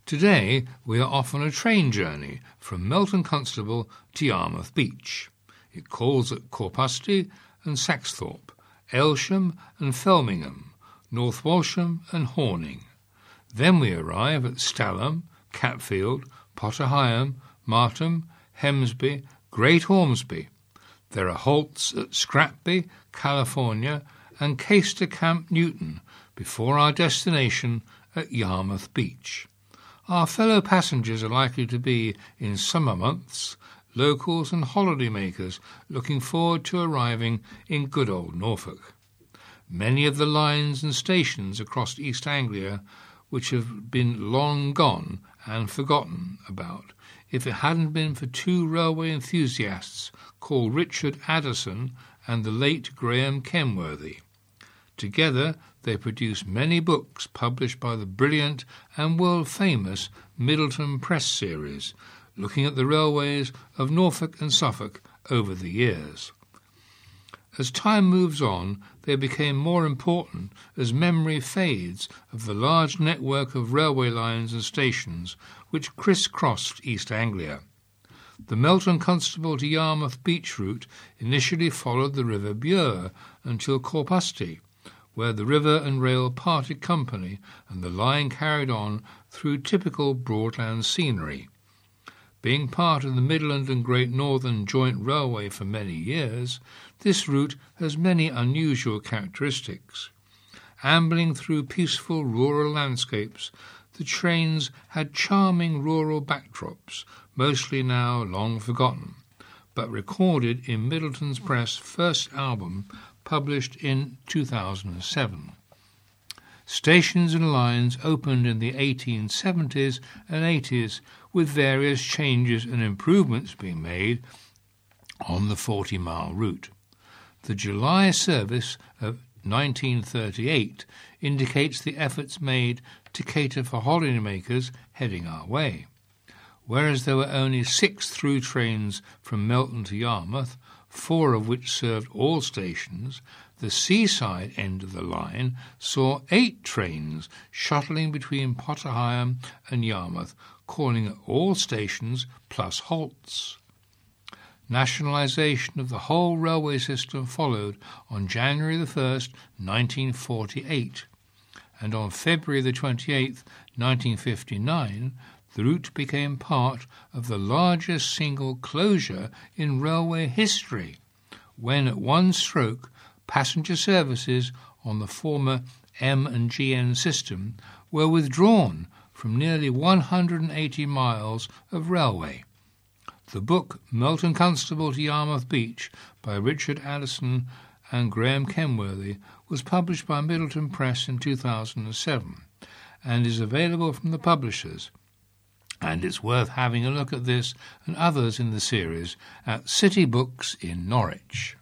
Today we are off on a train journey from Melton Constable to Yarmouth Beach. It calls at Corpusty and Saxthorpe, Aylsham and Felmingham, North Walsham and Horning. Then we arrive at Stalham, Catfield, Potter Heigham, Martham, Hemsby, Great Ormsby. There are halts at Scratby, California and Caister Camp Newton before our destination at Yarmouth Beach. Our fellow passengers are likely to be, in summer months, locals and holidaymakers looking forward to arriving in good old Norfolk. Many of the lines and stations across East Anglia which have been long gone and forgotten about, if it hadn't been for two railway enthusiasts called Richard Addison and the late Graham Kenworthy. Together they produced many books published by the brilliant and world-famous Middleton Press series, looking at the railways of Norfolk and Suffolk over the years. As time moves on, they became more important as memory fades of the large network of railway lines and stations which criss-crossed East Anglia. The Melton Constable to Yarmouth Beach route initially followed the River Bure until Corpusty, where the river and rail parted company and the line carried on through typical Broadland scenery. Being part of the Midland and Great Northern Joint Railway for many years, this route has many unusual characteristics. Ambling through peaceful rural landscapes, the trains had charming rural backdrops, mostly now long forgotten, but recorded in Middleton's Press first album published in 2007. Stations and lines opened in the 1870s and 80s, with various changes and improvements being made on the 40-mile route. The July service of 1938 indicates the efforts made to cater for holidaymakers heading our way. Whereas there were only 6 through trains from Melton to Yarmouth, 4 of which served all stations, the seaside end of the line saw 8 trains shuttling between Potter Heigham and Yarmouth, calling at all stations plus halts. Nationalisation of the whole railway system followed on January 1st, 1948, and on February 28th, 1959, the route became part of the largest single closure in railway history, when at one stroke passenger services on the former M&GN system were withdrawn from nearly 180 miles of railway. The book Melton Constable to Yarmouth Beach by Richard Addison and Graham Kenworthy was published by Middleton Press in 2007 and is available from the publishers. And it's worth having a look at this and others in the series at City Books in Norwich.